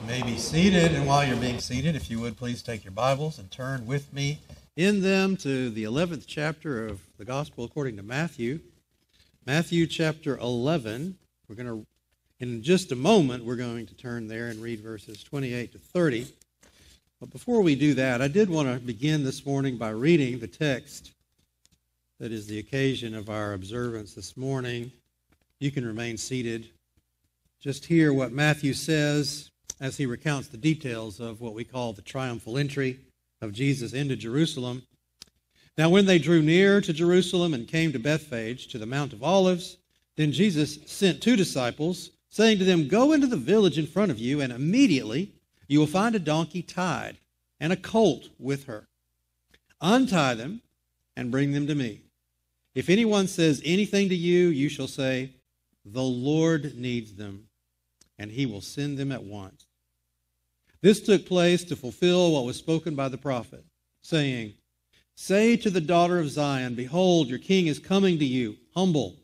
You may be seated, and while you're being seated, if you would please take your Bibles and turn with me in them to the 11th chapter of the Gospel according to Matthew. Matthew chapter 11. In just a moment, we're going to turn there and read verses 28 to 30. But before we do that, I did want to begin this morning by reading the text that is the occasion of our observance this morning. You can remain seated. Just hear what Matthew says as he recounts the details of what we call the triumphal entry of Jesus into Jerusalem. Now when they drew near to Jerusalem and came to Bethphage, to the Mount of Olives, then Jesus sent 2 disciples, saying to them, "Go into the village in front of you, and immediately you will find a donkey tied and a colt with her. Untie them and bring them to me. If anyone says anything to you, you shall say, 'The Lord needs them,' and he will send them at once." This took place to fulfill what was spoken by the prophet, saying, "Say to the daughter of Zion, behold, your king is coming to you, humble,"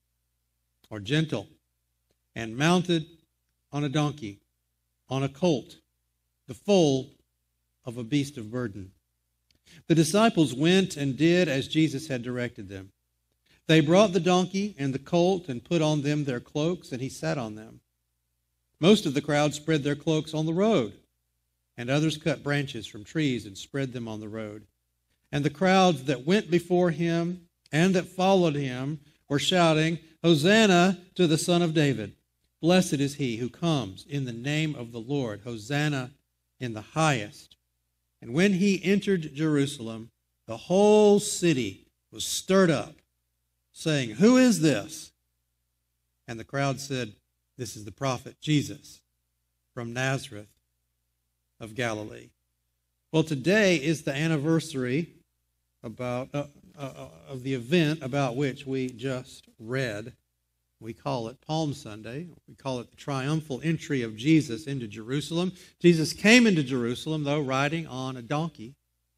or gentle, "and mounted on a donkey, on a colt, the foal of a beast of burden." The disciples went and did as Jesus had directed them. They brought the donkey and the colt and put on them their cloaks, and he sat on them. Most of the crowd spread their cloaks on the road, and others cut branches from trees and spread them on the road. And the crowds that went before him and that followed him were shouting, "Hosanna to the Son of David. Blessed is he who comes in the name of the Lord. Hosanna in the highest." And when he entered Jerusalem, the whole city was stirred up, saying, "Who is this?" And the crowd said, "This is the prophet Jesus from Nazareth of Galilee." Well, today is the anniversary of the event about which we just read. We call it Palm Sunday. We call it the triumphal entry of Jesus into Jerusalem. Jesus came into Jerusalem, though, riding on a donkey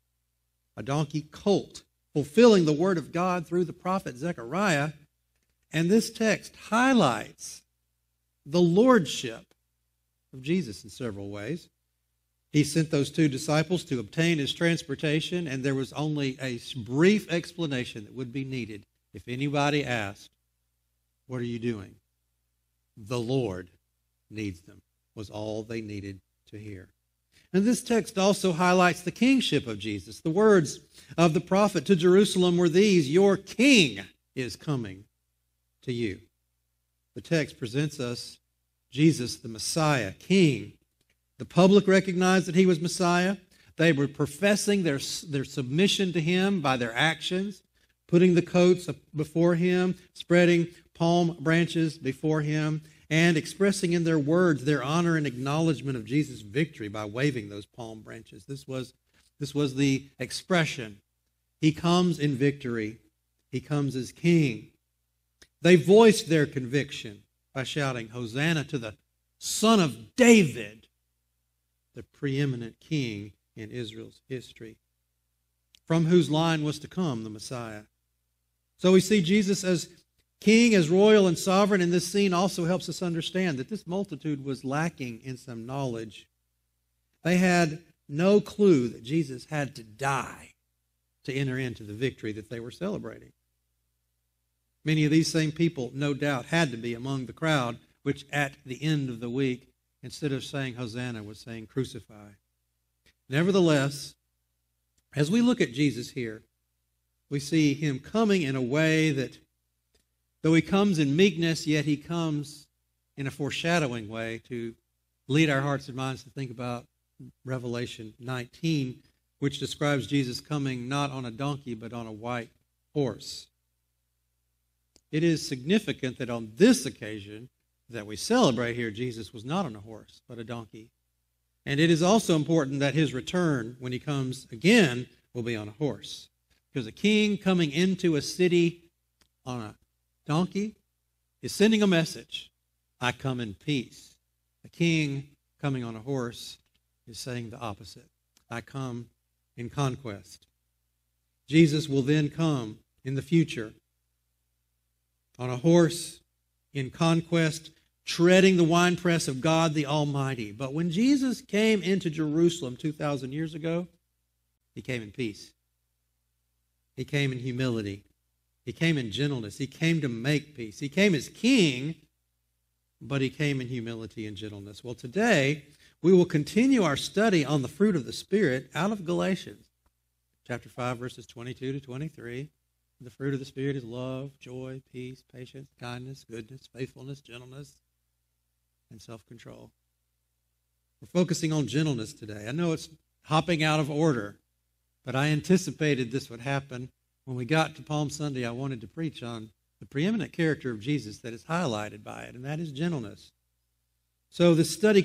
colt, fulfilling the word of God through the prophet Zechariah. And this text highlights the lordship of Jesus in several ways. He sent those 2 disciples to obtain his transportation, and there was only a brief explanation that would be needed if anybody asked, "What are you doing?" "The Lord needs them," was all they needed to hear. And this text also highlights the kingship of Jesus. The words of the prophet to Jerusalem were these, "Your king is coming to you." The text presents us Jesus, the Messiah, King. The public recognized that he was Messiah. They were professing their submission to him by their actions, putting the coats before him, spreading palm branches before him, and expressing in their words their honor and acknowledgement of Jesus' victory by waving those palm branches. This was the expression. He comes in victory. He comes as King. They voiced their conviction by shouting, "Hosanna to the Son of David," the preeminent king in Israel's history, from whose line was to come the Messiah. So we see Jesus as king, as royal and sovereign, and this scene also helps us understand that this multitude was lacking in some knowledge. They had no clue that Jesus had to die to enter into the victory that they were celebrating. Many of these same people, no doubt, had to be among the crowd, which at the end of the week, instead of saying Hosanna, was saying crucify. Nevertheless, as we look at Jesus here, we see him coming in a way that, though he comes in meekness, yet he comes in a foreshadowing way to lead our hearts and minds to think about Revelation 19, which describes Jesus coming not on a donkey, but on a white horse. It is significant that on this occasion that we celebrate here, Jesus was not on a horse, but a donkey. And it is also important that his return, when he comes again, will be on a horse. Because a king coming into a city on a donkey is sending a message, "I come in peace." A king coming on a horse is saying the opposite, "I come in conquest." Jesus will then come in the future on a horse in conquest treading the winepress of God the Almighty. But when Jesus came into Jerusalem 2,000 years ago, he came in peace. He came in humility. He came in gentleness. He came to make peace. He came as king, but he came in humility and gentleness. Well, today, we will continue our study on the fruit of the Spirit out of Galatians, chapter 5, verses 22 to 23. The fruit of the Spirit is love, joy, peace, patience, kindness, goodness, faithfulness, gentleness, and self-control. We're focusing on gentleness today. I know it's hopping out of order, but I anticipated this would happen. When we got to Palm Sunday, I wanted to preach on the preeminent character of Jesus that is highlighted by it, and that is gentleness. So the study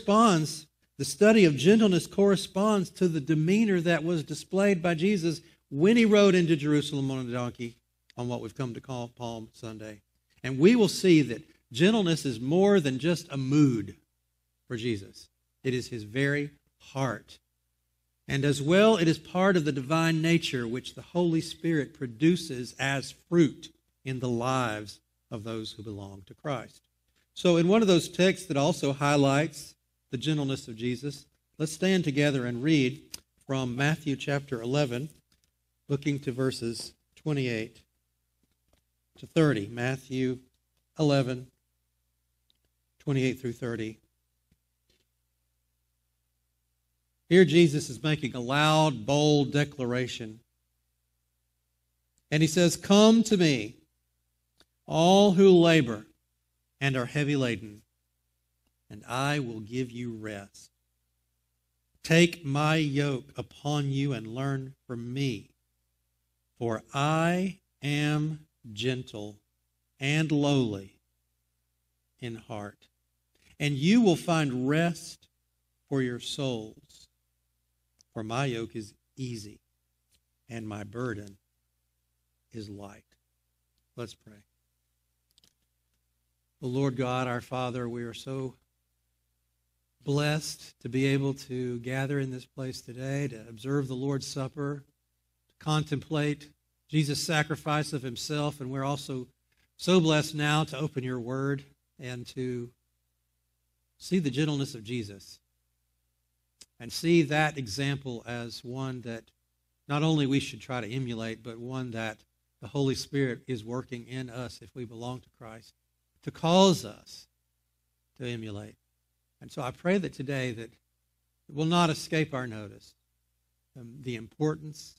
of gentleness corresponds to the demeanor that was displayed by Jesus when he rode into Jerusalem on a donkey on what we've come to call Palm Sunday. And we will see that gentleness is more than just a mood for Jesus. It is his very heart. And as well, it is part of the divine nature which the Holy Spirit produces as fruit in the lives of those who belong to Christ. So in one of those texts that also highlights the gentleness of Jesus, let's stand together and read from Matthew chapter 11, looking to verses 28 to 30. Matthew 11, 28 through 30. Here Jesus is making a loud, bold declaration. And he says, "Come to me, all who labor and are heavy laden, and I will give you rest. Take my yoke upon you and learn from me, for I am gentle and lowly in heart, and you will find rest for your souls. For my yoke is easy, and my burden is light." Let's pray. Oh, Lord God, our Father, we are so blessed to be able to gather in this place today, to observe the Lord's Supper, to contemplate Jesus' sacrifice of himself, and we're also so blessed now to open your word and to see the gentleness of Jesus and see that example as one that not only we should try to emulate, but one that the Holy Spirit is working in us if we belong to Christ, to cause us to emulate. And so I pray that today that it will not escape our notice the importance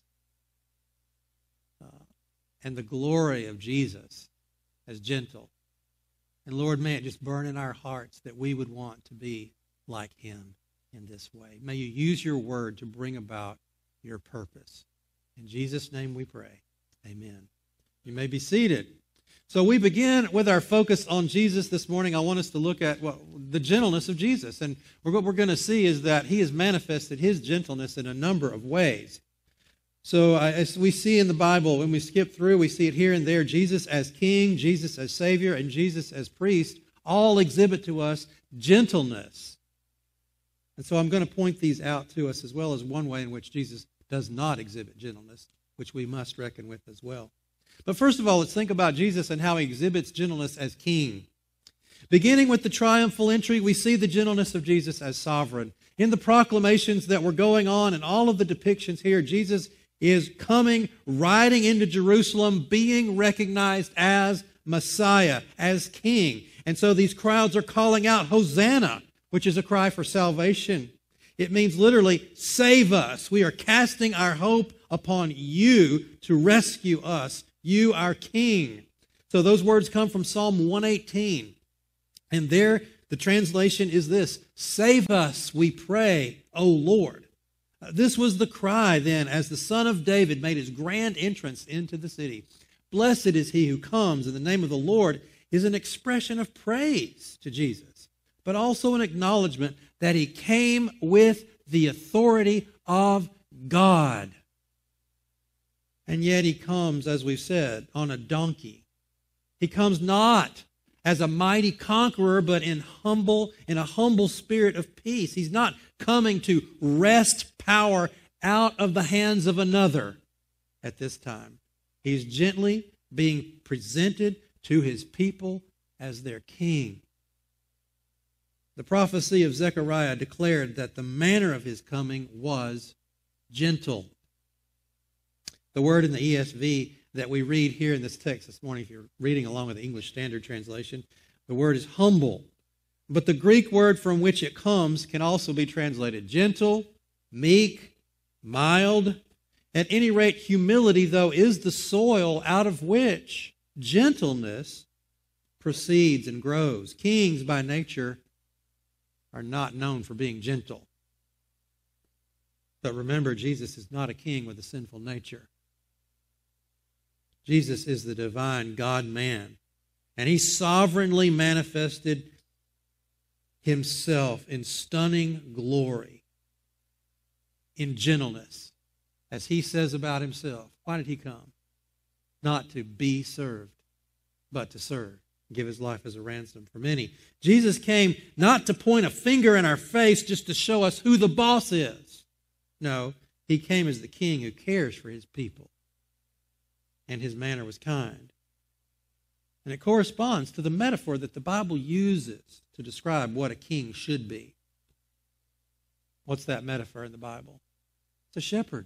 and the glory of Jesus as gentle. And Lord, may it just burn in our hearts that we would want to be like him in this way. May you use your word to bring about your purpose. In Jesus' name we pray. Amen. You may be seated. So we begin with our focus on Jesus this morning. I want us to look at the gentleness of Jesus. And what we're going to see is that he has manifested his gentleness in a number of ways. So as we see in the Bible, when we skip through, we see it here and there. Jesus as king, Jesus as savior, and Jesus as priest all exhibit to us gentleness. And so I'm going to point these out to us as well as one way in which Jesus does not exhibit gentleness, which we must reckon with as well. But first of all, let's think about Jesus and how he exhibits gentleness as king. Beginning with the triumphal entry, we see the gentleness of Jesus as sovereign. In the proclamations that were going on and all of the depictions here, Jesus is coming, riding into Jerusalem, being recognized as Messiah, as king. And so these crowds are calling out, "Hosanna," which is a cry for salvation. It means literally, save us. We are casting our hope upon you to rescue us, you our king. So those words come from Psalm 118. And there, the translation is this: save us, we pray, O Lord. This was the cry then as the Son of David made his grand entrance into the city. Blessed is he who comes in the name of the Lord is an expression of praise to Jesus, but also an acknowledgement that he came with the authority of God. And yet he comes, as we've said, on a donkey. He comes not as a mighty conqueror, but in a humble spirit of peace. He's not coming to wrest power out of the hands of another at this time. He's gently being presented to his people as their king. The prophecy of Zechariah declared that the manner of his coming was gentle. The word in the ESV that we read here in this text this morning, if you're reading along with the English Standard Translation, the word is humble. But the Greek word from which it comes can also be translated gentle, meek, mild. At any rate, humility, though, is the soil out of which gentleness proceeds and grows. Kings by nature are not known for being gentle. But remember, Jesus is not a king with a sinful nature. Jesus is the divine God-man, and he sovereignly manifested himself in stunning glory, in gentleness. As he says about himself, why did he come? Not to be served, but to serve, give his life as a ransom for many. Jesus came not to point a finger in our face just to show us who the boss is. No, he came as the king who cares for his people. And his manner was kind. And it corresponds to the metaphor that the Bible uses to describe what a king should be. What's that metaphor in the Bible? It's a shepherd.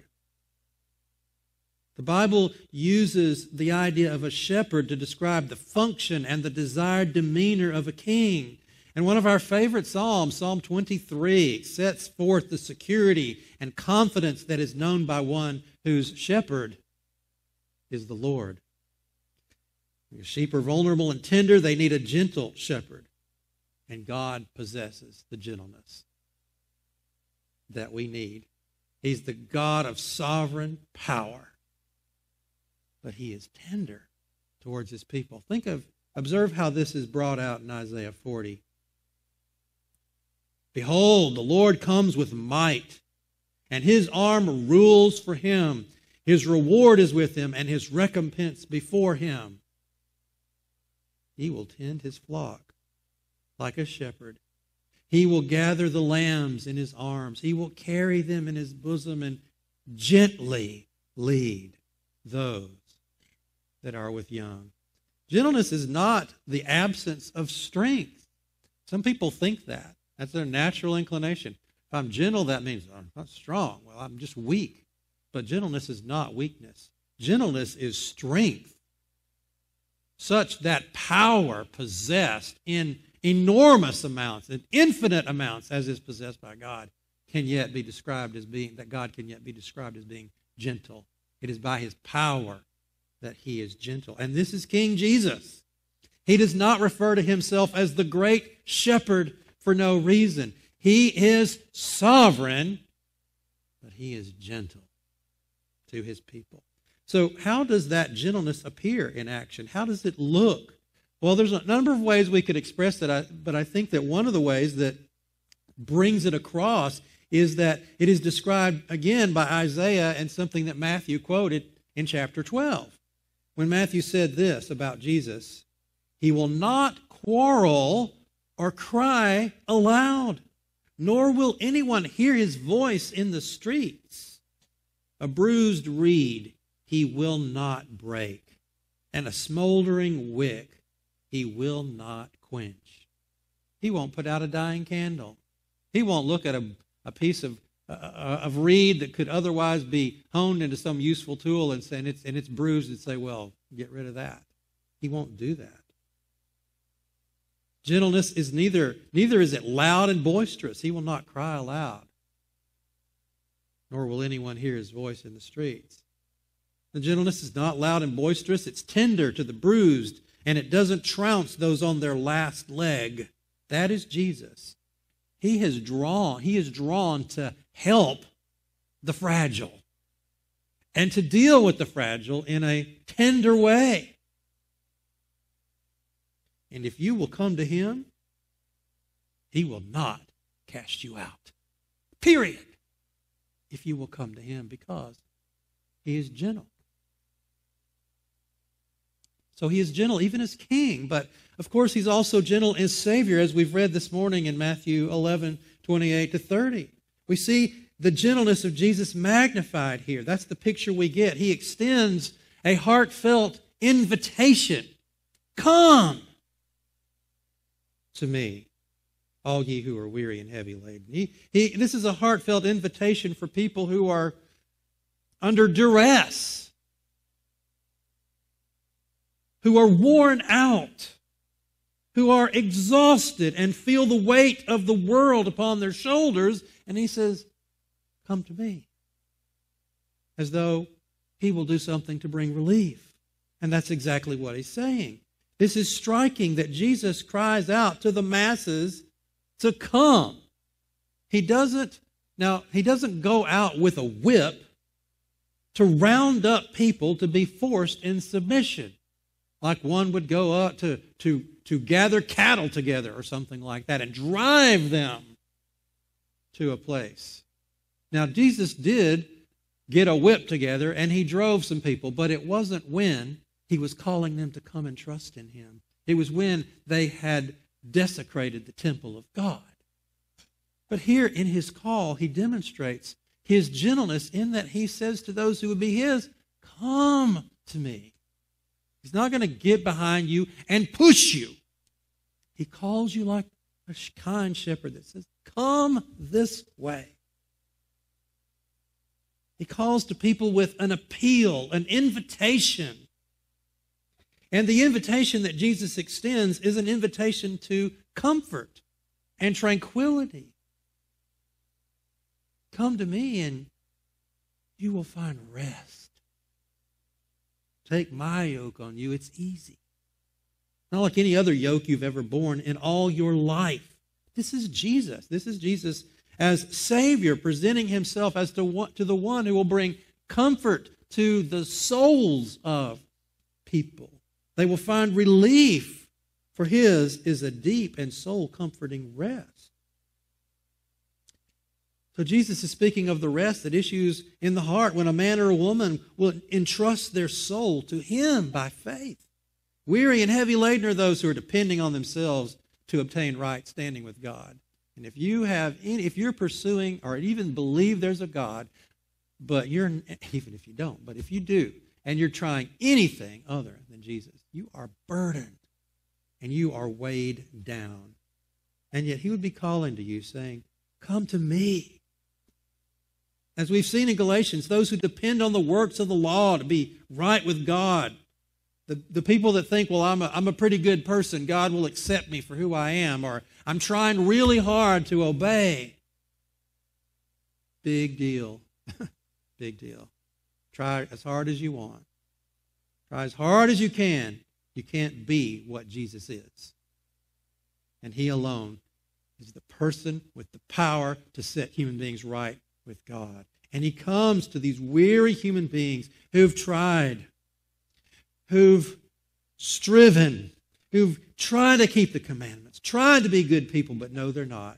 The Bible uses the idea of a shepherd to describe the function and the desired demeanor of a king. And one of our favorite psalms, Psalm 23, sets forth the security and confidence that is known by one whose shepherd is the Lord. Your sheep are vulnerable and tender. They need a gentle shepherd. And God possesses the gentleness that we need. He's the God of sovereign power. But he is tender towards his people. Observe how this is brought out in Isaiah 40. Behold, the Lord comes with might, and his arm rules for him. His reward is with him, and his recompense before him. He will tend his flock like a shepherd. He will gather the lambs in his arms. He will carry them in his bosom and gently lead those that are with young. Gentleness is not the absence of strength. Some people think that. That's their natural inclination. If I'm gentle, that means I'm not strong. Well, I'm just weak. But gentleness is not weakness. Gentleness is strength, such that power possessed in enormous amounts, in infinite amounts, as is possessed by God, can yet be described as being, that God can yet be described as being gentle. It is by his power that he is gentle. And this is King Jesus. He does not refer to himself as the great shepherd for no reason. He is sovereign, but he is gentle to his people. So how does that gentleness appear in action? How does it look? Well, there's a number of ways we could express it, but I think that one of the ways that brings it across is that it is described again by Isaiah and something that Matthew quoted in chapter 12. When Matthew said this about Jesus, he will not quarrel or cry aloud, nor will anyone hear his voice in the streets. A bruised reed he will not break, and a smoldering wick he will not quench. He won't put out a dying candle. He won't look at a piece of reed that could otherwise be honed into some useful tool and it's bruised and say, well, get rid of that. He won't do that. Gentleness is neither is it loud and boisterous. He will not cry aloud, nor will anyone hear his voice in the streets. The gentleness is not loud and boisterous. It's tender to the bruised, and it doesn't trounce those on their last leg. That is Jesus. He is drawn to help the fragile and to deal with the fragile in a tender way. And if you will come to him, he will not cast you out. Period. If you will come to him, because he is gentle. So he is gentle even as king, but of course he's also gentle as Savior, as we've read this morning in Matthew 11:28-30. We see the gentleness of Jesus magnified here. That's the picture we get. He extends a heartfelt invitation. Come to me. all ye who are weary and heavy laden. This is a heartfelt invitation for people who are under duress, who are worn out, who are exhausted and feel the weight of the world upon their shoulders. And he says, come to me. As though he will do something to bring relief. And that's exactly what he's saying. This is striking that Jesus cries out to the masses to come. He doesn't go out with a whip to round up people to be forced in submission, like one would go out to gather cattle together or something like that and drive them to a place. Now, Jesus did get a whip together and he drove some people, but it wasn't when he was calling them to come and trust in him. It was when they had desecrated the temple of God. But here in his call, he demonstrates his gentleness in that he says to those who would be his, come to me. He's not going to get behind you and push you. He calls you like a kind shepherd that says, come this way. He calls to people with an appeal, an invitation. And the invitation that Jesus extends is an invitation to comfort and tranquility. Come to me and you will find rest. Take my yoke on you. It's easy. Not like any other yoke you've ever borne in all your life. This is Jesus. This is Jesus as Savior, presenting himself as to the one who will bring comfort to the souls of people. They will find relief, for his is a deep and soul-comforting rest. So Jesus is speaking of the rest that issues in the heart when a man or a woman will entrust their soul to him by faith. Weary and heavy laden are those who are depending on themselves to obtain right standing with God. And if you're pursuing or even believe there's a God, but even if you don't, but if you do, and you're trying anything other than Jesus, you are burdened and you are weighed down. And yet he would be calling to you saying, come to me. As we've seen in Galatians, those who depend on the works of the law to be right with God, the people that think, well, I'm a pretty good person, God will accept me for who I am, or I'm trying really hard to obey. Big deal. Big deal. Try as hard as you want. Try as hard as you can. You can't be what Jesus is. And he alone is the person with the power to set human beings right with God. And he comes to these weary human beings who've tried, who've striven, who've tried to keep the commandments, tried to be good people, but no, they're not.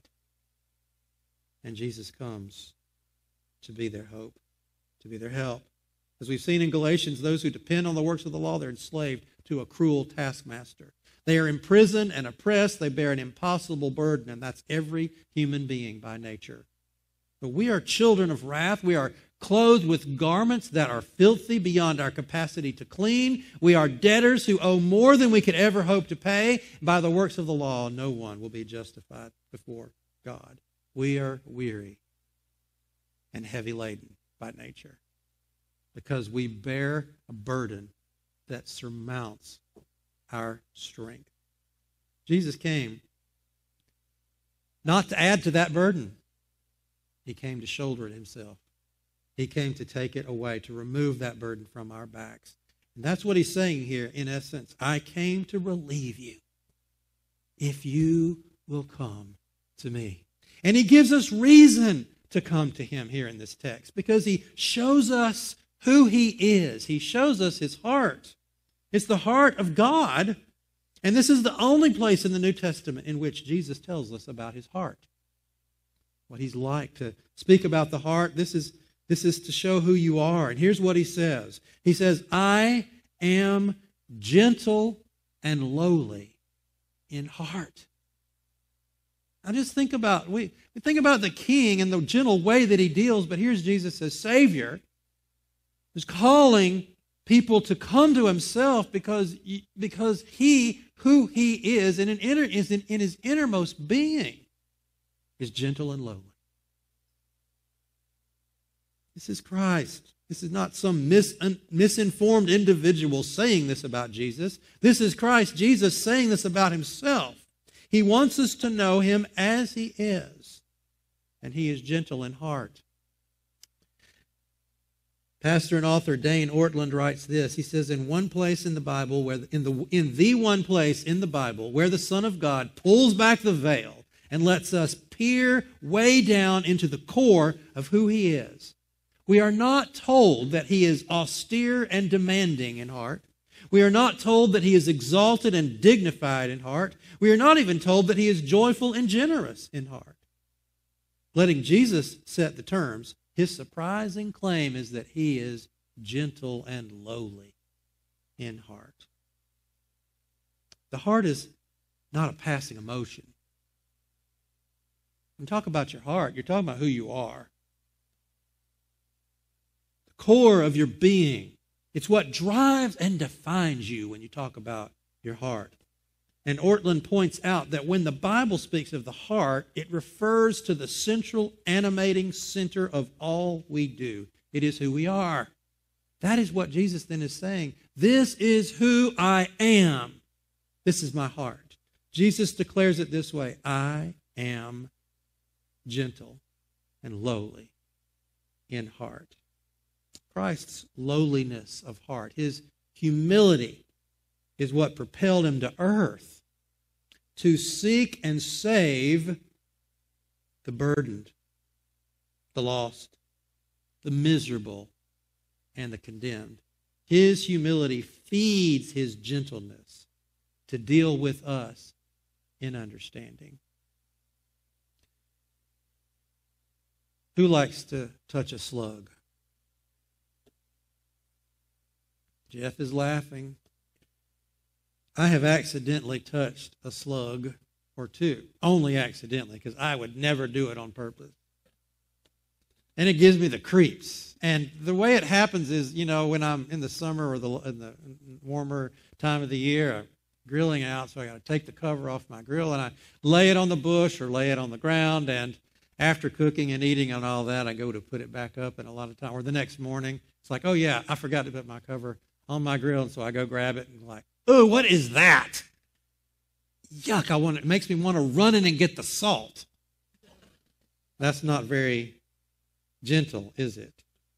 And Jesus comes to be their hope, to be their help. As we've seen in Galatians, those who depend on the works of the law, they're enslaved to a cruel taskmaster. They are imprisoned and oppressed. They bear an impossible burden, and that's every human being by nature. But we are children of wrath. We are clothed with garments that are filthy beyond our capacity to clean. We are debtors who owe more than we could ever hope to pay. By the works of the law, no one will be justified before God. We are weary and heavy laden by nature because we bear a burden that surmounts our strength. Jesus came not to add to that burden. He came to shoulder it himself. He came to take it away, to remove that burden from our backs. And that's what he's saying here in essence. I came to relieve you if you will come to me. And he gives us reason to come to him here in this text because he shows us who he is. He shows us his heart. It's the heart of God. And this is the only place in the New Testament in which Jesus tells us about his heart. What he's like. To speak about the heart, this is to show who you are. And here's what he says. He says, I am gentle and lowly in heart. Now just think about, we think about the king and the gentle way that he deals, but here's Jesus as Savior who's calling people to come to himself because he, who he is, in his innermost being, is gentle and lowly. This is Christ. This is not some misinformed individual saying this about Jesus. This is Christ Jesus saying this about himself. He wants us to know him as he is. And he is gentle in heart. Pastor and author Dane Ortland writes this. He says, in one place in the Bible, in the one place in the Bible where the Son of God pulls back the veil and lets us peer way down into the core of who he is, we are not told that he is austere and demanding in heart. We are not told that he is exalted and dignified in heart. We are not even told that he is joyful and generous in heart. Letting Jesus set the terms, his surprising claim is that he is gentle and lowly in heart. The heart is not a passing emotion. When you talk about your heart, you're talking about who you are. The core of your being. It's what drives and defines you when you talk about your heart. And Ortland points out that when the Bible speaks of the heart, it refers to the central animating center of all we do. It is who we are. That is what Jesus then is saying. This is who I am. This is my heart. Jesus declares it this way: I am gentle and lowly in heart. Christ's lowliness of heart, his humility, is what propelled him to earth to seek and save the burdened, the lost, the miserable, and the condemned. His humility feeds his gentleness to deal with us in understanding. Who likes to touch a slug? Jeff is laughing. I have accidentally touched a slug or two. Only accidentally, because I would never do it on purpose. And it gives me the creeps. And the way it happens is, when I'm in the summer or in the warmer time of the year, I'm grilling out, so I got to take the cover off my grill, and I lay it on the bush or lay it on the ground, and after cooking and eating and all that, I go to put it back up, and a lot of time, or the next morning, it's like, oh yeah, I forgot to put my cover on my grill, and so I go grab it, and like, oh, what is that? Yuck, it makes me want to run in and get the salt. That's not very gentle, is it?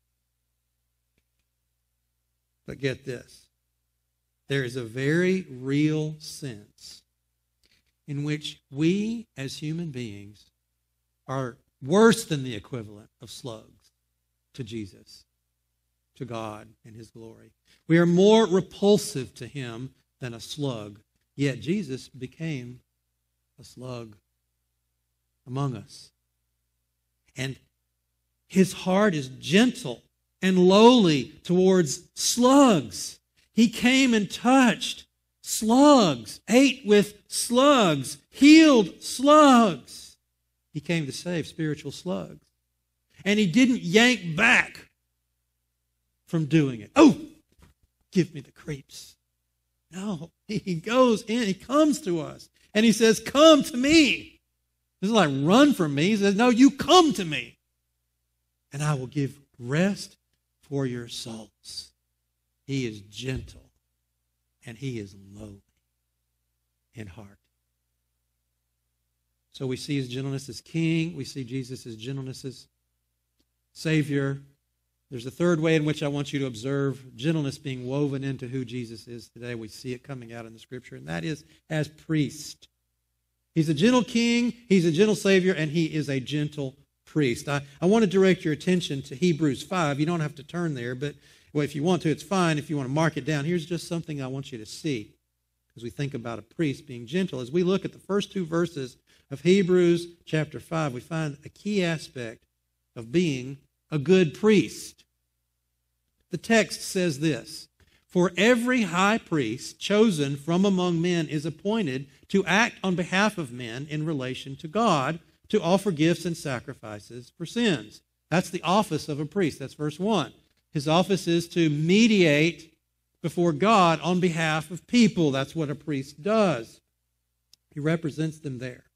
But get this. There is a very real sense in which we as human beings are worse than the equivalent of slugs to Jesus, to God and his glory. We are more repulsive to him than a slug. Yet Jesus became a slug among us. And his heart is gentle and lowly towards slugs. He came and touched slugs, ate with slugs, healed slugs. He came to save spiritual slugs. And he didn't yank back from doing it. Oh, give me the creeps. No, he goes in, he comes to us, and he says, come to me. This is like run from me. He says, no, you come to me, and I will give rest for your souls. He is gentle, and he is lowly in heart. So we see his gentleness as king. We see Jesus' gentleness as Savior. There's a third way in which I want you to observe gentleness being woven into who Jesus is today. We see it coming out in the Scripture, and that is as priest. He's a gentle king, he's a gentle Savior, and he is a gentle priest. I want to direct your attention to Hebrews 5. You don't have to turn there, but if you want to, it's fine. If you want to mark it down, here's just something I want you to see as we think about a priest being gentle. As we look at the first two verses of Hebrews chapter 5, we find a key aspect of being a good priest. The text says this: for every high priest chosen from among men is appointed to act on behalf of men in relation to God, to offer gifts and sacrifices for sins. That's the office of a priest. That's verse 1. His office is to mediate before God on behalf of people. That's what a priest does. He represents them there.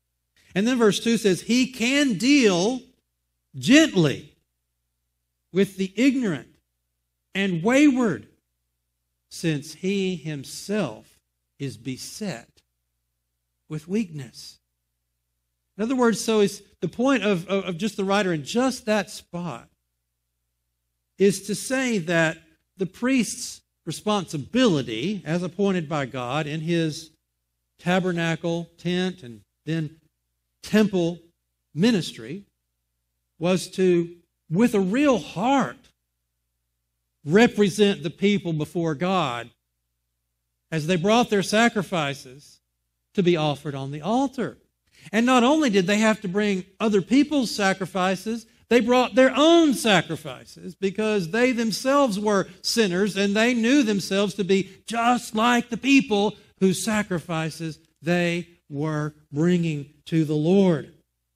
And then verse 2 says, he can deal gently with the ignorant and wayward, since he himself is beset with weakness. In other words, so is the point of just the writer in just that spot is to say that the priest's responsibility, as appointed by God in his tabernacle, tent, and then temple ministry, was to, with a real heart, represent the people before God as they brought their sacrifices to be offered on the altar. And not only did they have to bring other people's sacrifices, they brought their own sacrifices because they themselves were sinners and they knew themselves to be just like the people whose sacrifices they were bringing to the Lord.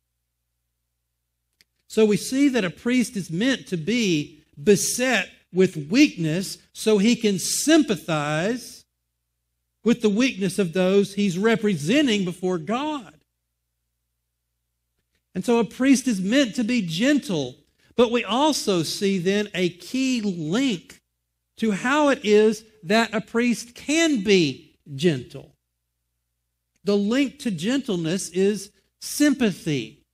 So we see that a priest is meant to be beset with weakness so he can sympathize with the weakness of those he's representing before God. And so a priest is meant to be gentle, but we also see then a key link to how it is that a priest can be gentle. The link to gentleness is sympathy.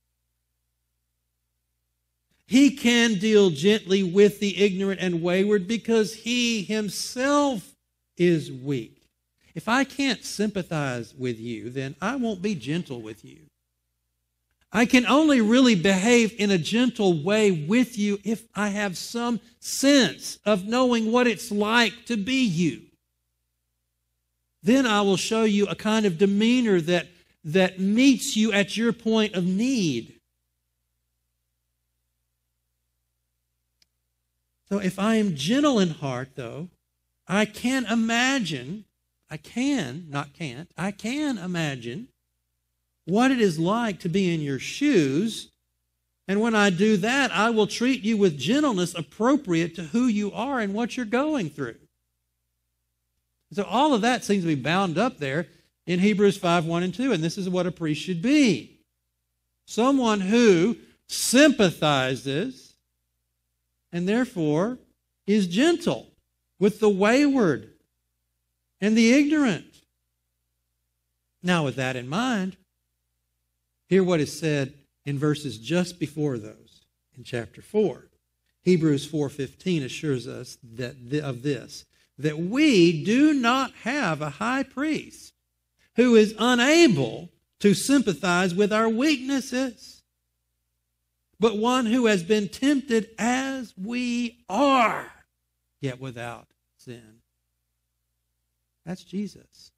He can deal gently with the ignorant and wayward because he himself is weak. If I can't sympathize with you, then I won't be gentle with you. I can only really behave in a gentle way with you if I have some sense of knowing what it's like to be you. Then I will show you a kind of demeanor that meets you at your point of need. So if I am gentle in heart, though, I can imagine what it is like to be in your shoes. And when I do that, I will treat you with gentleness appropriate to who you are and what you're going through. So all of that seems to be bound up there in Hebrews 5, 1 and 2. And this is what a priest should be. Someone who sympathizes and therefore is gentle with the wayward and the ignorant. Now, with that in mind, hear what is said in verses just before those in chapter 4. Hebrews 4:15 assures us that we do not have a high priest who is unable to sympathize with our weaknesses, but one who has been tempted as we are, yet without sin. That's Jesus.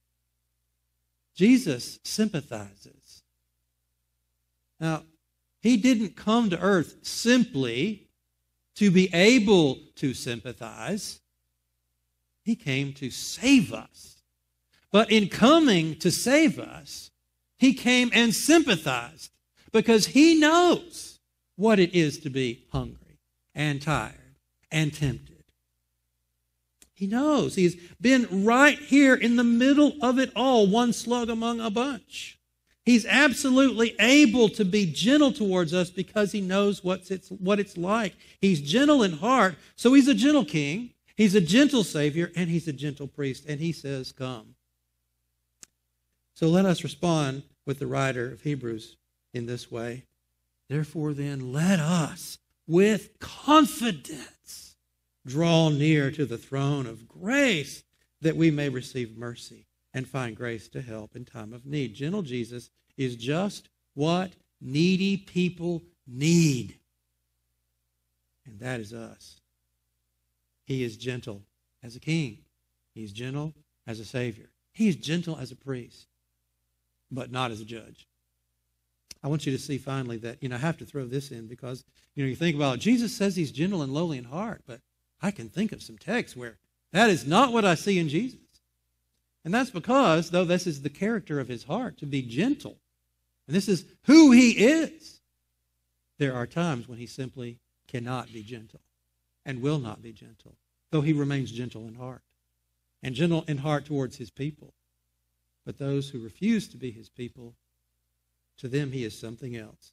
Jesus sympathizes. Now, he didn't come to earth simply to be able to sympathize. He came to save us. But in coming to save us, he came and sympathized because he knows what it is to be hungry and tired and tempted. He knows. He's been right here in the middle of it all, one slug among a bunch. He's absolutely able to be gentle towards us because he knows what it's like. He's gentle in heart, so he's a gentle king, he's a gentle Savior, and he's a gentle priest. And he says, come. So let us respond with the writer of Hebrews in this way. Therefore then, let us with confidence draw near to the throne of grace that we may receive mercy and find grace to help in time of need. Gentle Jesus is just what needy people need. And that is us. He is gentle as a king. He's gentle as a Savior. He's gentle as a priest, but not as a judge. I want you to see finally that, I have to throw this in because, you think about it. Jesus says he's gentle and lowly in heart, but I can think of some texts where that is not what I see in Jesus. And that's because, though this is the character of his heart, to be gentle, and this is who he is, there are times when he simply cannot be gentle and will not be gentle, though he remains gentle in heart and gentle in heart towards his people. But those who refuse to be his people, To them he is something else.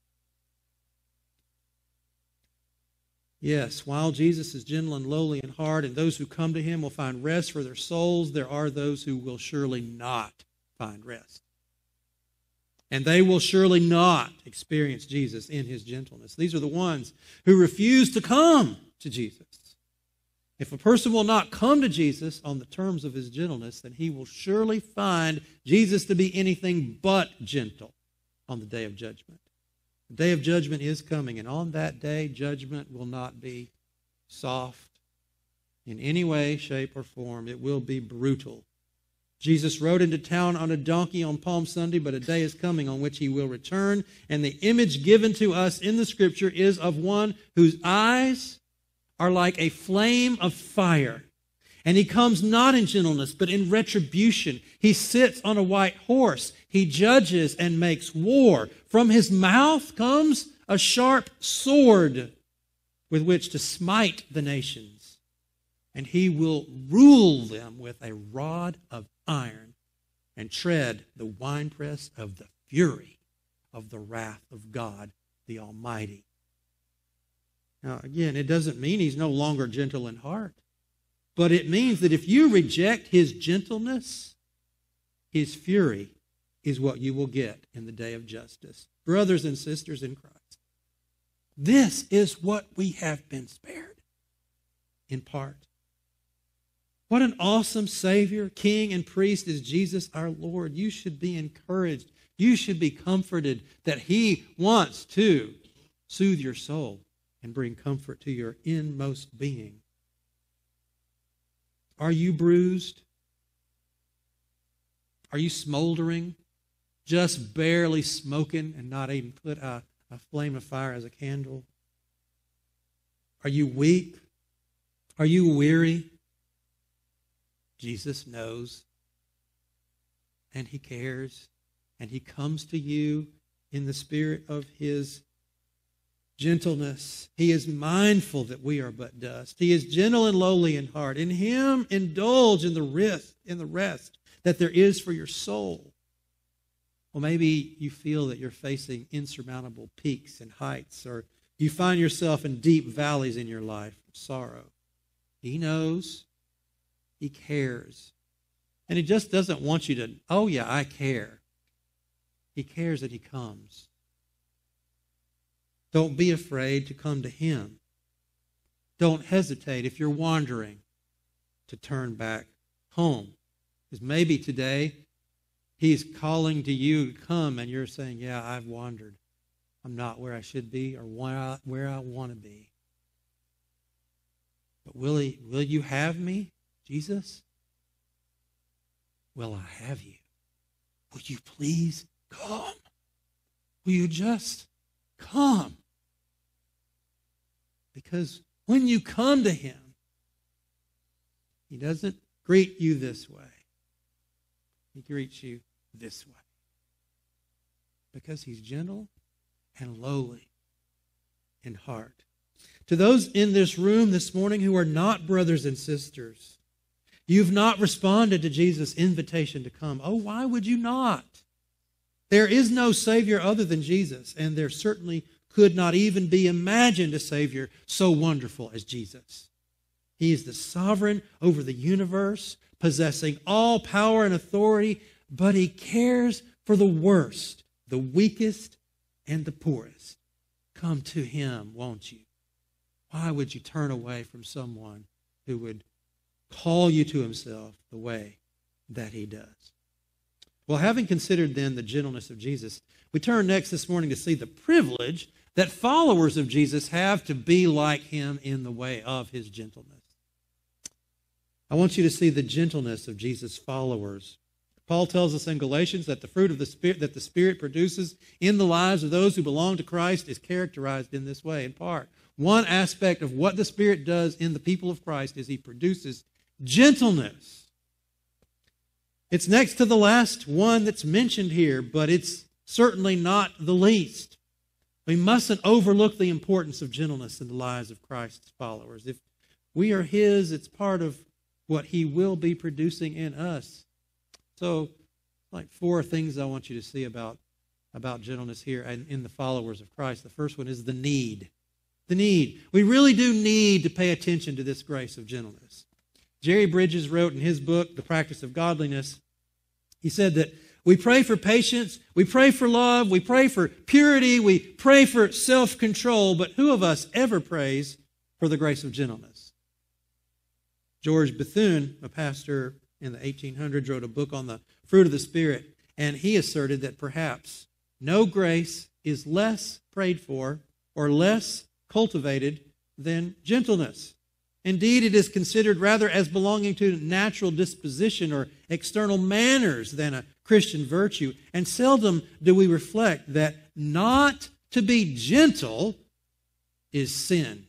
Yes, while Jesus is gentle and lowly in heart, and those who come to him will find rest for their souls, there are those who will surely not find rest. And they will surely not experience Jesus in his gentleness. These are the ones who refuse to come to Jesus. If a person will not come to Jesus on the terms of his gentleness, then he will surely find Jesus to be anything but gentle on the day of judgment. The day of judgment is coming, and on that day, judgment will not be soft in any way, shape, or form. It will be brutal. Jesus rode into town on a donkey on Palm Sunday, but a day is coming on which he will return, and the image given to us in the Scripture is of one whose eyes are like a flame of fire. And he comes not in gentleness, but in retribution. He sits on a white horse. He judges and makes war. From his mouth comes a sharp sword with which to smite the nations. And he will rule them with a rod of iron and tread the winepress of the fury of the wrath of God the Almighty. Now, again, it doesn't mean he's no longer gentle in heart. But it means that if you reject his gentleness, his fury is what you will get in the day of justice. Brothers and sisters in Christ, this is what we have been spared, in part. What an awesome Savior, King, and Priest is Jesus our Lord. You should be encouraged. You should be comforted that he wants to soothe your soul and bring comfort to your inmost being. Are you bruised? Are you smoldering? Just barely smoking and not even put a flame of fire as a candle? Are you weak? Are you weary? Jesus knows, and he cares, and he comes to you in the spirit of his gentleness. He is mindful that we are but dust. He is gentle and lowly in heart. In him indulge in the rest that there is for your soul. Well, maybe you feel that you're facing insurmountable peaks and heights, or you find yourself in deep valleys in your life of sorrow. He knows. He cares. And he just doesn't want you to, oh yeah, I care. He cares that he comes. Don't be afraid to come to him. Don't hesitate if you're wandering to turn back home. Because maybe today he's calling to you to come and you're saying, yeah, I've wandered. I'm not where I should be or where I want to be. But will you have me, Jesus? Will I have you? Will you please come? Will you just come? Because when you come to him, he doesn't greet you this way. He greets you this way. Because he's gentle and lowly in heart. To those in this room this morning who are not brothers and sisters, you've not responded to Jesus' invitation to come. Oh, why would you not? There is no Savior other than Jesus, and there certainly could not even be imagined a Savior so wonderful as Jesus. He is the sovereign over the universe, possessing all power and authority, but he cares for the worst, the weakest, and the poorest. Come to him, won't you? Why would you turn away from someone who would call you to himself the way that he does? Well, having considered then the gentleness of Jesus, we turn next this morning to see the privilege that followers of Jesus have to be like him in the way of his gentleness. I want you to see the gentleness of Jesus' followers. Paul tells us in Galatians that the fruit of the Spirit that the Spirit produces in the lives of those who belong to Christ is characterized in this way, in part. One aspect of what the Spirit does in the people of Christ is he produces gentleness. It's next to the last one that's mentioned here, but it's certainly not the least. We mustn't overlook the importance of gentleness in the lives of Christ's followers. If we are his, it's part of what he will be producing in us. So, like 4 things I want you to see about about gentleness here and in the followers of Christ. The first one is the need. The need. We really do need to pay attention to this grace of gentleness. Jerry Bridges wrote in his book, The Practice of Godliness, he said that we pray for patience, we pray for love, we pray for purity, we pray for self-control, but who of us ever prays for the grace of gentleness? George Bethune, a pastor in the 1800s, wrote a book on the fruit of the Spirit, and he asserted that perhaps no grace is less prayed for or less cultivated than gentleness. Indeed, it is considered rather as belonging to natural disposition or external manners than a Christian virtue. And seldom do we reflect that not to be gentle is sin.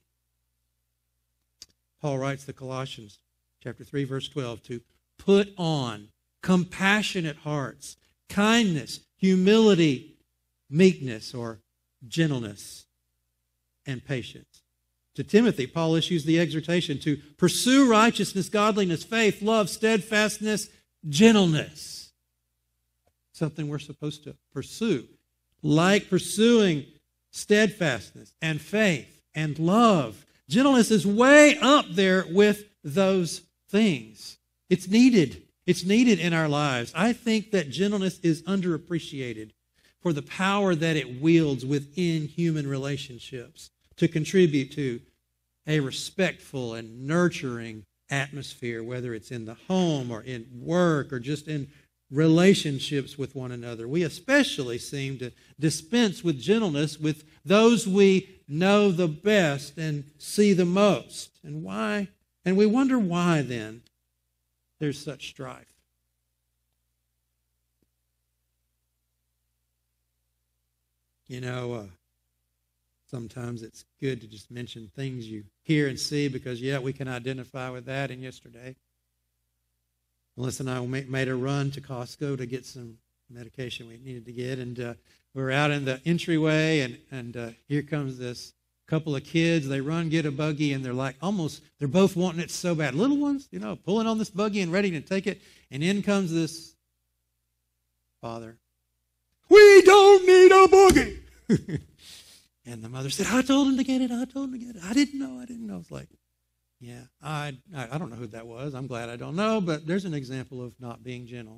Paul writes to Colossians chapter 3, verse 12, to put on compassionate hearts, kindness, humility, meekness, or gentleness, and patience. To Timothy, Paul issues the exhortation to pursue righteousness, godliness, faith, love, steadfastness, gentleness. Something we're supposed to pursue. Like pursuing steadfastness and faith and love. Gentleness is way up there with those things. It's needed. It's needed in our lives. I think that gentleness is underappreciated for the power that it wields within human relationships to contribute to a respectful and nurturing atmosphere, whether it's in the home or in work or just in relationships with one another. We especially seem to dispense with gentleness with those we know the best and see the most. And why? And we wonder why then there's such strife. You know, sometimes it's good to just mention things you hear and see because, yeah, we can identify with that. And yesterday, Melissa and I made a run to Costco to get some medication we needed to get. And we were out in the entryway, and here comes this couple of kids. They run, get a buggy, and they're like they're both wanting it so bad. Little ones, you know, pulling on this buggy and ready to take it. And in comes this father. We don't need a buggy. And the mother said, I told him to get it. I told him to get it. I didn't know. It's like, yeah, I don't know who that was. I'm glad I don't know, but there's an example of not being gentle.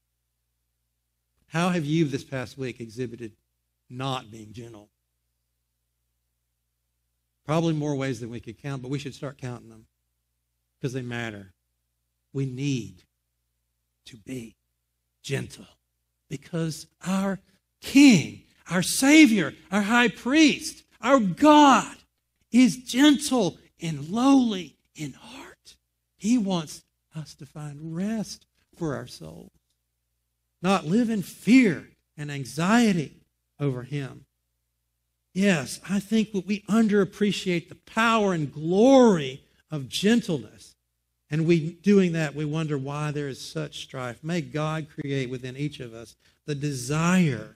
How have you this past week exhibited not being gentle? Probably more ways than we could count, but we should start counting them because they matter. We need to be gentle because our King, our Savior, our High Priest, our God is gentle and lowly in heart. He wants us to find rest for our souls, not live in fear and anxiety over Him. Yes, I think that we underappreciate the power and glory of gentleness. And doing that, we wonder why there is such strife. May God create within each of us the desire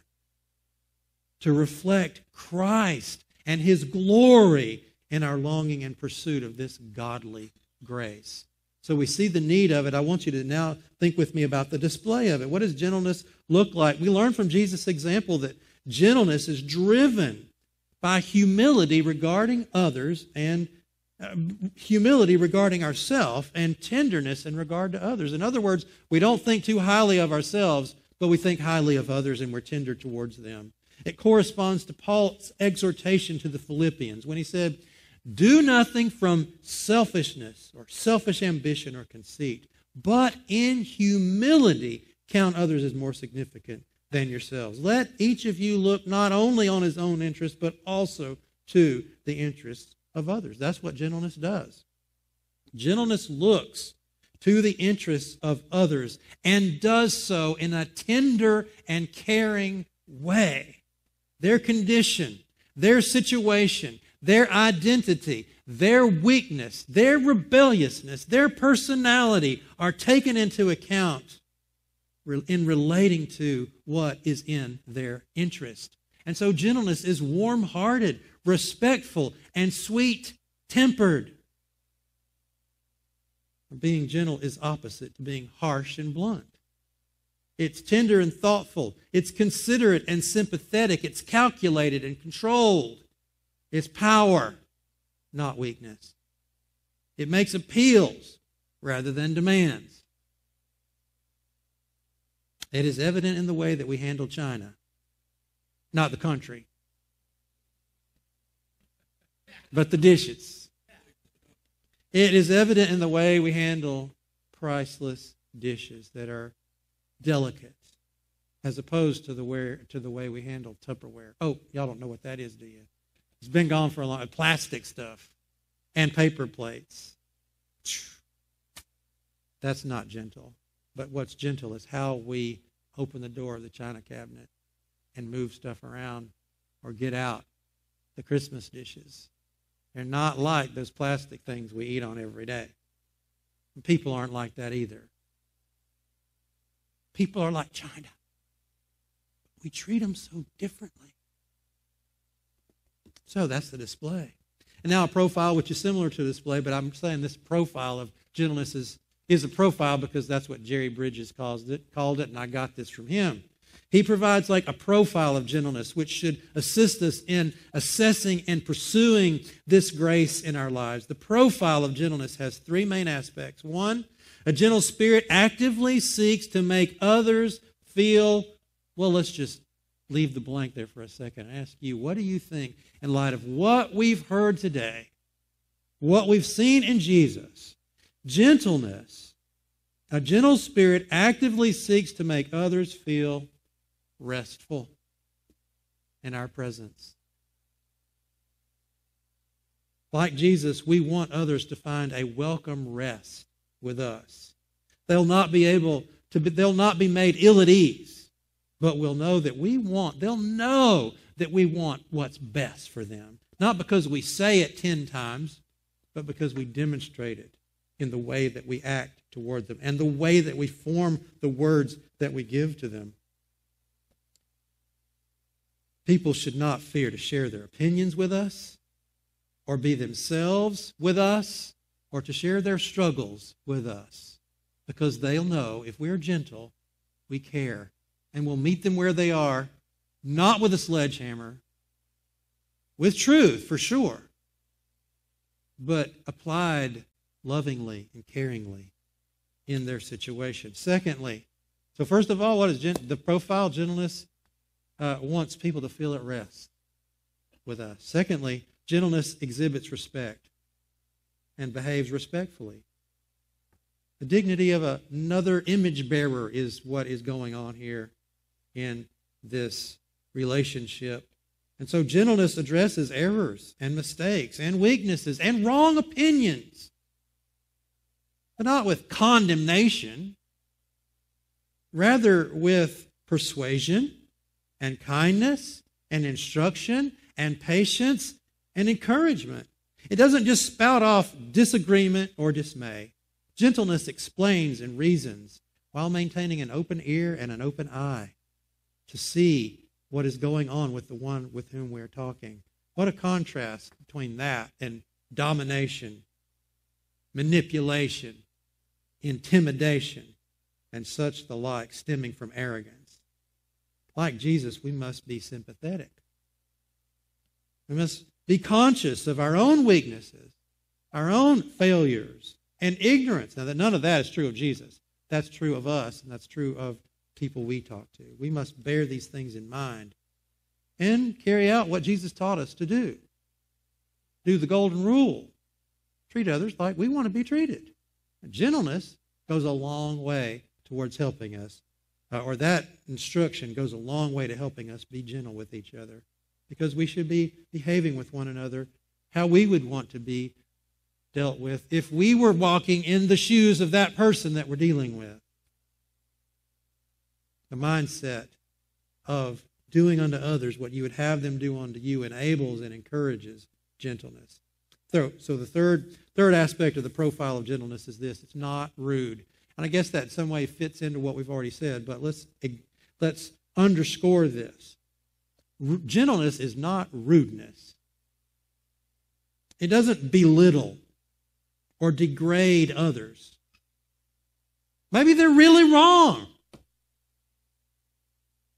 to reflect Christ and His glory in our longing and pursuit of this godly grace. So we see the need of it. I want you to now think with me about the display of it. What does gentleness look like? We learn from Jesus' example that gentleness is driven by humility regarding others and humility regarding ourselves and tenderness in regard to others. In other words, we don't think too highly of ourselves, but we think highly of others and we're tender towards them. It corresponds to Paul's exhortation to the Philippians when he said, do nothing from selfishness or selfish ambition or conceit, but in humility count others as more significant than yourselves. Let each of you look not only on his own interests, but also to the interests of others. That's what gentleness does. Gentleness looks to the interests of others and does so in a tender and caring way. Their condition, their situation, their identity, their weakness, their rebelliousness, their personality are taken into account in relating to what is in their interest. And so gentleness is warm-hearted, respectful, and sweet-tempered. Being gentle is opposite to being harsh and blunt. It's tender and thoughtful. It's considerate and sympathetic. It's calculated and controlled. It's power, not weakness. It makes appeals rather than demands. It is evident in the way that we handle China, not the country, but the dishes. It is evident in the way we handle priceless dishes that are delicate, as opposed to the way we handle Tupperware. Oh, y'all don't know what that is, do you? It's been gone for a long time. Plastic stuff and paper plates. That's not gentle. But what's gentle is how we open the door of the china cabinet and move stuff around or get out the Christmas dishes. They're not like those plastic things we eat on every day. And people aren't like that either. People are like China. We treat them so differently. So that's the display. And now a profile which is similar to display, but I'm saying this profile of gentleness is a profile because that's what Jerry Bridges called it, and I got this from him. He provides like a profile of gentleness, which should assist us in assessing and pursuing this grace in our lives. The profile of gentleness has three main aspects. One, a gentle spirit actively seeks to make others feel, well, let's just leave the blank there for a second and ask you, what do you think in light of what we've heard today, what we've seen in Jesus? Gentleness, a gentle spirit actively seeks to make others feel restful in our presence. Like Jesus, we want others to find a welcome rest with us. They'll not be made ill at ease, but they'll know that we want what's best for them. Not because we say it 10 times, but because we demonstrate it in the way that we act toward them and the way that we form the words that we give to them. People should not fear to share their opinions with us or be themselves with us or to share their struggles with us, because they'll know if we're gentle, we care, and we'll meet them where they are, not with a sledgehammer, with truth for sure, but applied lovingly and caringly in their situation. Secondly, so first of all, what is the profile? Gentleness wants people to feel at rest with us. Secondly, gentleness exhibits respect and behaves respectfully. The dignity of another image bearer is what is going on here in this relationship. And so gentleness addresses errors and mistakes and weaknesses and wrong opinions, but not with condemnation, rather with persuasion and kindness and instruction and patience and encouragement. It doesn't just spout off disagreement or dismay. Gentleness explains and reasons while maintaining an open ear and an open eye to see what is going on with the one with whom we're talking. What a contrast between that and domination, manipulation, intimidation, and such the like stemming from arrogance. Like Jesus, we must be sympathetic. We must be conscious of our own weaknesses, our own failures, and ignorance. Now, that none of that is true of Jesus. That's true of us, and that's true of people we talk to. We must bear these things in mind and carry out what Jesus taught us to do. Do the golden rule. Treat others like we want to be treated. Gentleness goes a long way towards helping us, or that instruction goes a long way to helping us be gentle with each other, because we should be behaving with one another how we would want to be dealt with if we were walking in the shoes of that person that we're dealing with. The mindset of doing unto others what you would have them do unto you enables and encourages gentleness. So the third aspect of the profile of gentleness is this: it's not rude. And I guess that in some way fits into what we've already said, but let's underscore this. Gentleness is not rudeness. It doesn't belittle or degrade others. Maybe they're really wrong.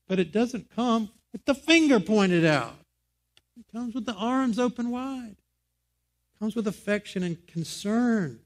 But it doesn't come with the finger pointed out. It comes with the arms open wide. It comes with affection and concern.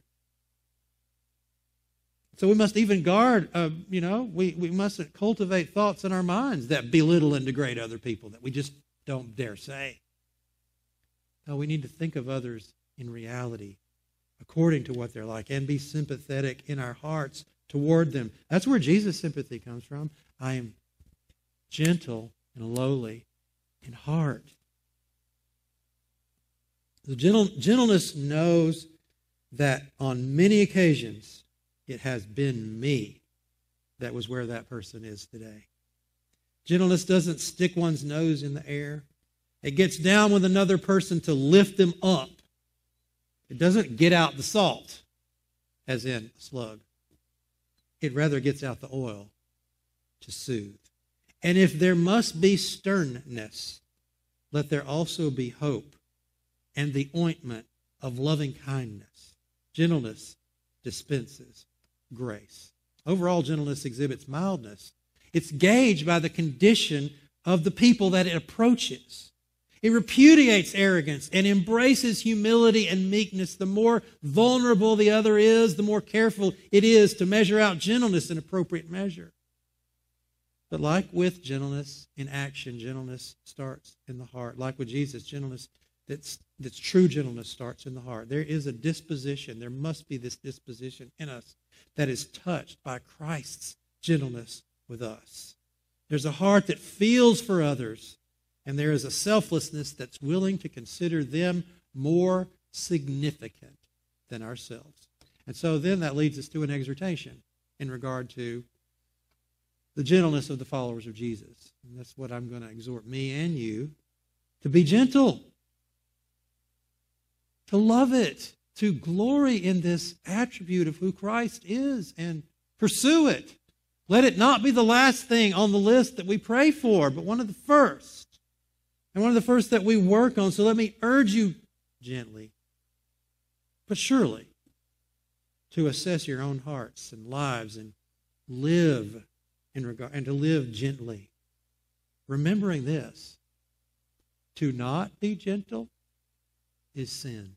So we must even guard, we mustn't cultivate thoughts in our minds that belittle and degrade other people, that we just don't dare say. No, we need to think of others in reality, according to what they're like, and be sympathetic in our hearts toward them. That's where Jesus' sympathy comes from. I am gentle and lowly in heart. The gentleness knows that on many occasions it has been me that was where that person is today. Gentleness doesn't stick one's nose in the air. It gets down with another person to lift them up. It doesn't get out the salt, as in a slug. It rather gets out the oil to soothe. And if there must be sternness, let there also be hope and the ointment of loving kindness. Gentleness dispenses grace. Overall, gentleness exhibits mildness. It's gauged by the condition of the people that it approaches. It repudiates arrogance and embraces humility and meekness. The more vulnerable the other is, the more careful it is to measure out gentleness in appropriate measure. But like with gentleness in action, gentleness starts in the heart. Like with Jesus, gentleness that's true gentleness starts in the heart. There is a disposition. There must be this disposition in us that is touched by Christ's gentleness with us. There's a heart that feels for others, and there is a selflessness that's willing to consider them more significant than ourselves. And so then that leads us to an exhortation in regard to the gentleness of the followers of Jesus. And that's what I'm going to exhort me and you to be gentle, to love it, to glory in this attribute of who Christ is and pursue it. Let it not be the last thing on the list that we pray for, but one of the first. And one of the first that we work on. So let me urge you gently, but surely, to assess your own hearts and lives and live in regard, and to live gently. Remembering this, to not be gentle is sin.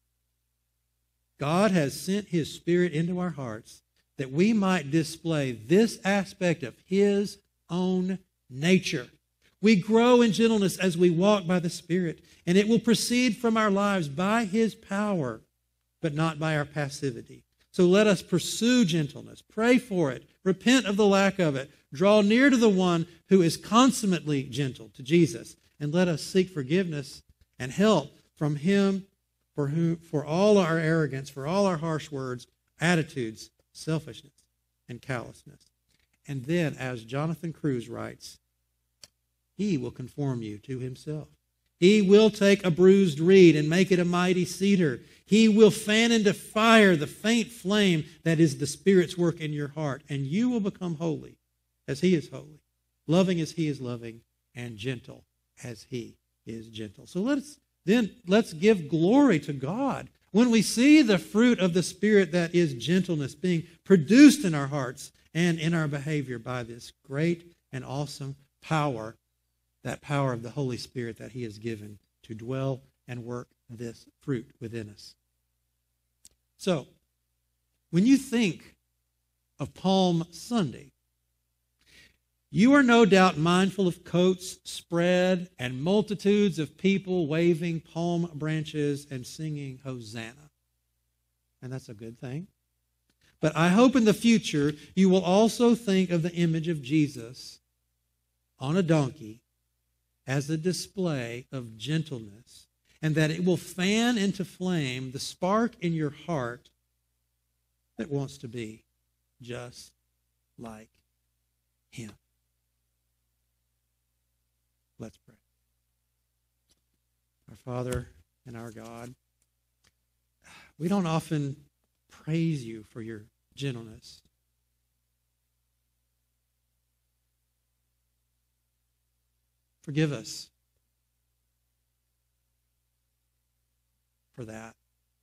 God has sent His Spirit into our hearts that we might display this aspect of His own nature. We grow in gentleness as we walk by the Spirit, and it will proceed from our lives by His power, but not by our passivity. So let us pursue gentleness, pray for it, repent of the lack of it, draw near to the one who is consummately gentle, to Jesus, and let us seek forgiveness and help from Him for all our arrogance, for all our harsh words, attitudes, selfishness, and callousness. And then, as Jonathan Cruz writes, He will conform you to Himself. He will take a bruised reed and make it a mighty cedar. He will fan into fire the faint flame that is the Spirit's work in your heart, and you will become holy as He is holy, loving as He is loving, and gentle as He is gentle. So let's give glory to God when we see the fruit of the Spirit, that is gentleness, being produced in our hearts and in our behavior by this great and awesome power, that power of the Holy Spirit that He has given to dwell and work this fruit within us. So, when you think of Palm Sunday, you are no doubt mindful of coats spread and multitudes of people waving palm branches and singing Hosanna. And that's a good thing. But I hope in the future you will also think of the image of Jesus on a donkey as a display of gentleness, and that it will fan into flame the spark in your heart that wants to be just like Him. Let's pray. Our Father and our God, we don't often praise You for Your gentleness. Forgive us for that.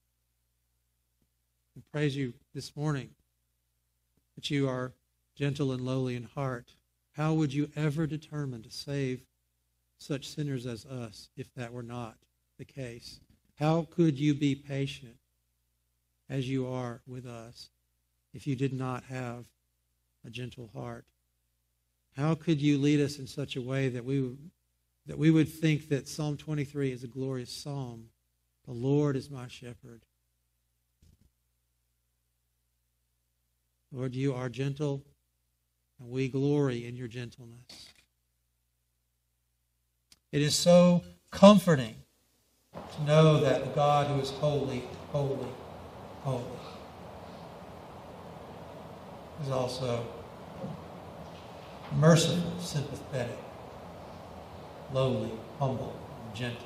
We praise You this morning that You are gentle and lowly in heart, How would you ever determine to save such sinners as us if that were not the case? How could you be patient as you are with us if you did not have a gentle heart? How could you lead us in such a way that we would think that Psalm 23 is a glorious psalm? The Lord is my shepherd. Lord, you are gentle, and we glory in your gentleness. It is so comforting to know that the God who is holy, holy, holy is also merciful, sympathetic, lowly, humble, and gentle.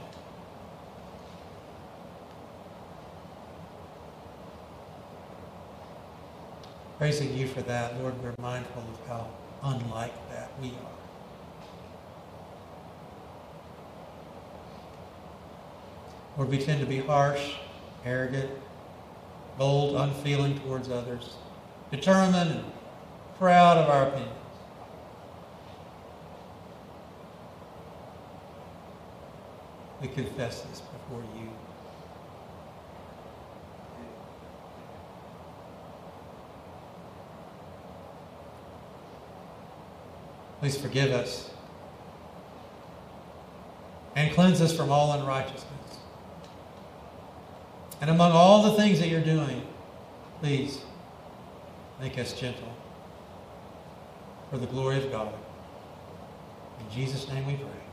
Praising you for that, Lord, we're mindful of how unlike that we are. Lord, we tend to be harsh, arrogant, bold, unfeeling towards others, determined and proud of our opinions. We confess this before you. Please forgive us and cleanse us from all unrighteousness. And among all the things that you're doing, please make us gentle for the glory of God. In Jesus' name we pray.